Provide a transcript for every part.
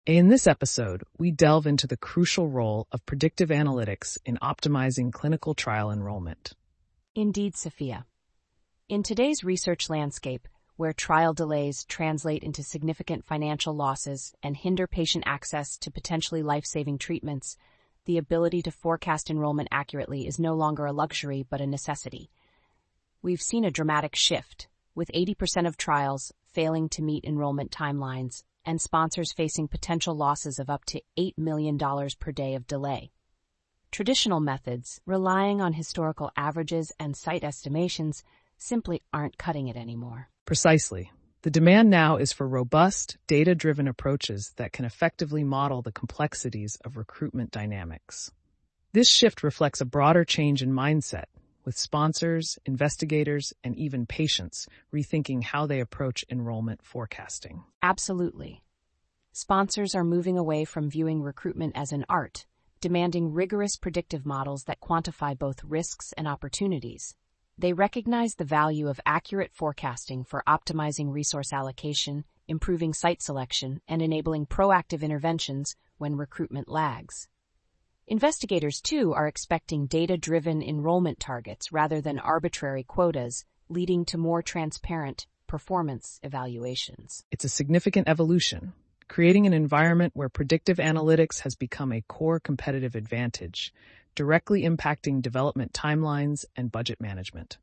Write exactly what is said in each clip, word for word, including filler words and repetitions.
In this episode, we delve into the crucial role of predictive analytics in optimizing clinical trial enrollment. Indeed, Sophia. In today's research landscape, where trial delays translate into significant financial losses and hinder patient access to potentially life-saving treatments, the ability to forecast enrollment accurately is no longer a luxury but a necessity. We've seen a dramatic shift, with eighty percent of trials failing to meet enrollment timelines and sponsors facing potential losses of up to eight million dollars per day of delay. Traditional methods, relying on historical averages and site estimations, simply aren't cutting it anymore. Precisely. The demand now is for robust, data-driven approaches that can effectively model the complexities of recruitment dynamics. This shift reflects a broader change in mindset, with sponsors, investigators, and even patients rethinking how they approach enrollment forecasting. Absolutely. Sponsors are moving away from viewing recruitment as an art, demanding rigorous predictive models that quantify both risks and opportunities. They recognize the value of accurate forecasting for optimizing resource allocation, improving site selection, and enabling proactive interventions when recruitment lags. Investigators, too, are expecting data-driven enrollment targets rather than arbitrary quotas, leading to more transparent performance evaluations. It's a significant evolution, creating an environment where predictive analytics has become a core competitive advantage, directly impacting development timelines and budget management.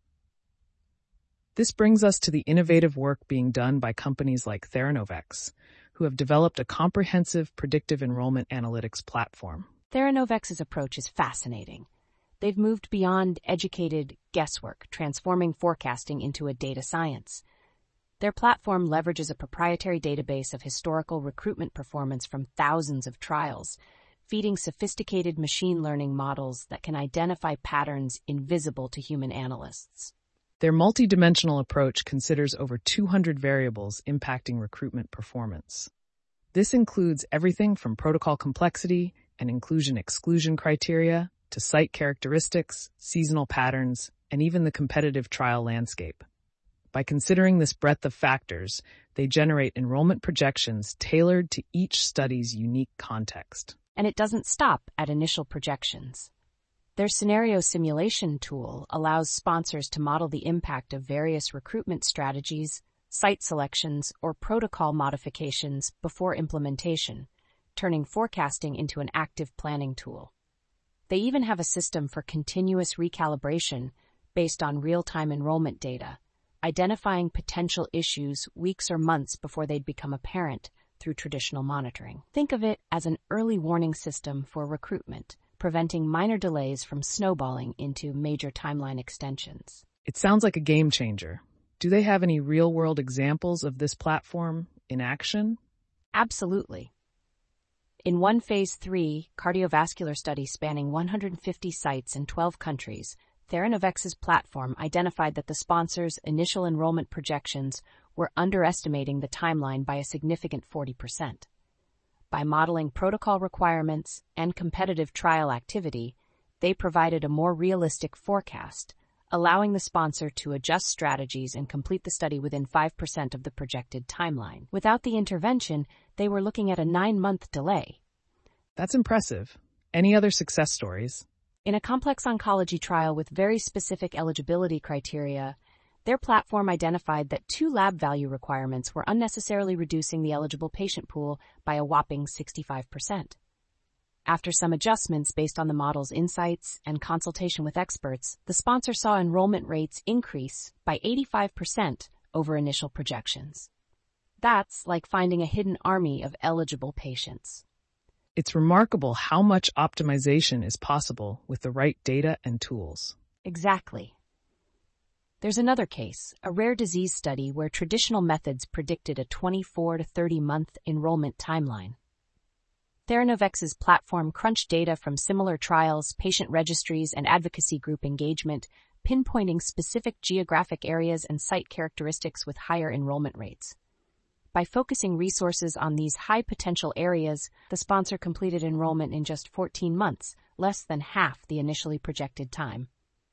This brings us to the innovative work being done by companies like Theranovex, who have developed a comprehensive predictive enrollment analytics platform. Theranovex's approach is fascinating. They've moved beyond educated guesswork, transforming forecasting into a data science. Their platform leverages a proprietary database of historical recruitment performance from thousands of trials, feeding sophisticated machine learning models that can identify patterns invisible to human analysts. Their multidimensional approach considers over two hundred variables impacting recruitment performance. This includes everything from protocol complexity and inclusion-exclusion criteria to site characteristics, seasonal patterns, and even the competitive trial landscape. By considering this breadth of factors, they generate enrollment projections tailored to each study's unique context. And it doesn't stop at initial projections. Their scenario simulation tool allows sponsors to model the impact of various recruitment strategies, site selections, or protocol modifications before implementation, turning forecasting into an active planning tool. They even have a system for continuous recalibration based on real-time enrollment data, identifying potential issues weeks or months before they'd become apparent through traditional monitoring. Think of it as an early warning system for recruitment, preventing minor delays from snowballing into major timeline extensions. It sounds like a game changer. Do they have any real-world examples of this platform in action? Absolutely. In one phase three cardiovascular study spanning one hundred fifty sites in twelve countries, Theranovex's platform identified that the sponsor's initial enrollment projections were underestimating the timeline by a significant forty percent. By modeling protocol requirements and competitive trial activity, they provided a more realistic forecast, allowing the sponsor to adjust strategies and complete the study within five percent of the projected timeline. Without the intervention, they were looking at a nine-month delay. That's impressive. Any other success stories? In a complex oncology trial with very specific eligibility criteria, their platform identified that two lab value requirements were unnecessarily reducing the eligible patient pool by a whopping sixty-five percent. After some adjustments based on the model's insights and consultation with experts, the sponsor saw enrollment rates increase by eighty-five percent over initial projections. That's like finding a hidden army of eligible patients. It's remarkable how much optimization is possible with the right data and tools. Exactly. There's another case, a rare disease study where traditional methods predicted a twenty-four to thirty month enrollment timeline. Theranovex's platform crunched data from similar trials, patient registries, and advocacy group engagement, pinpointing specific geographic areas and site characteristics with higher enrollment rates. By focusing resources on these high-potential areas, the sponsor completed enrollment in just fourteen months, less than half the initially projected time.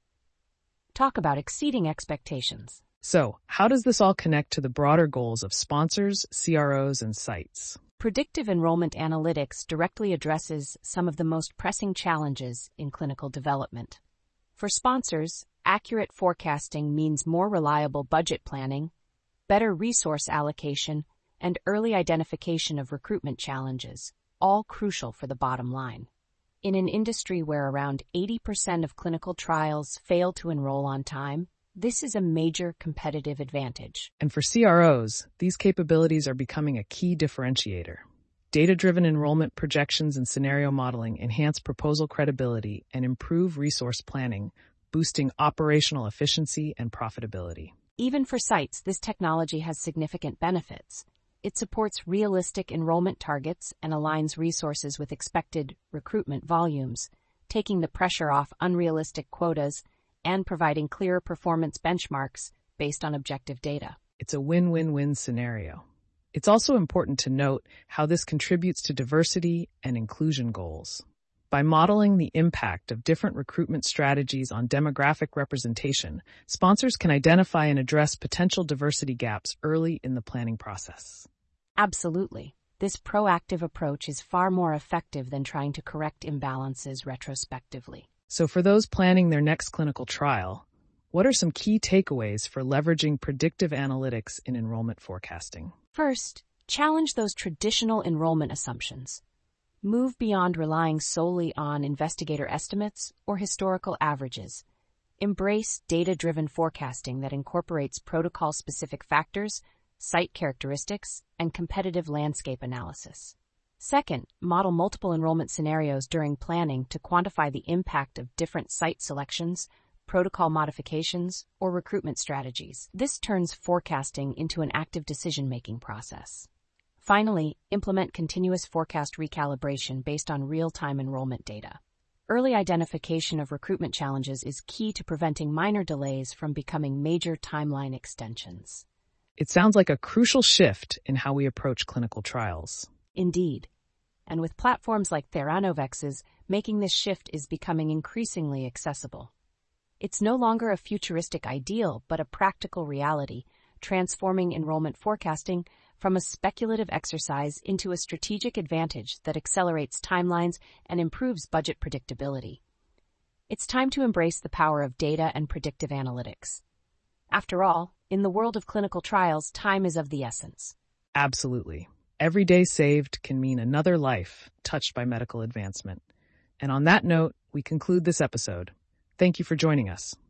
Talk about exceeding expectations. So, how does this all connect to the broader goals of sponsors, C R Os, and sites? Predictive enrollment analytics directly addresses some of the most pressing challenges in clinical development. For sponsors, accurate forecasting means more reliable budget planning, better resource allocation, and early identification of recruitment challenges, all crucial for the bottom line. In an industry where around eighty percent of clinical trials fail to enroll on time, this is a major competitive advantage. And for C R Os, these capabilities are becoming a key differentiator. Data-driven enrollment projections and scenario modeling enhance proposal credibility and improve resource planning, boosting operational efficiency and profitability. Even for sites, this technology has significant benefits. It supports realistic enrollment targets and aligns resources with expected recruitment volumes, taking the pressure off unrealistic quotas and providing clearer performance benchmarks based on objective data. It's a win-win-win scenario. It's also important to note how this contributes to diversity and inclusion goals. By modeling the impact of different recruitment strategies on demographic representation, sponsors can identify and address potential diversity gaps early in the planning process. Absolutely. This proactive approach is far more effective than trying to correct imbalances retrospectively. So for those planning their next clinical trial, what are some key takeaways for leveraging predictive analytics in enrollment forecasting? First, challenge those traditional enrollment assumptions. Move beyond relying solely on investigator estimates or historical averages. Embrace data-driven forecasting that incorporates protocol-specific factors, site characteristics, and competitive landscape analysis. Second, model multiple enrollment scenarios during planning to quantify the impact of different site selections, protocol modifications, or recruitment strategies. This turns forecasting into an active decision-making process. Finally, implement continuous forecast recalibration based on real-time enrollment data. Early identification of recruitment challenges is key to preventing minor delays from becoming major timeline extensions. It sounds like a crucial shift in how we approach clinical trials. Indeed. And with platforms like Theranovex's, making this shift is becoming increasingly accessible. It's no longer a futuristic ideal, but a practical reality, transforming enrollment forecasting from a speculative exercise into a strategic advantage that accelerates timelines and improves budget predictability. It's time to embrace the power of data and predictive analytics. After all, in the world of clinical trials, time is of the essence. Absolutely. Every day saved can mean another life touched by medical advancement. And on that note, we conclude this episode. Thank you for joining us.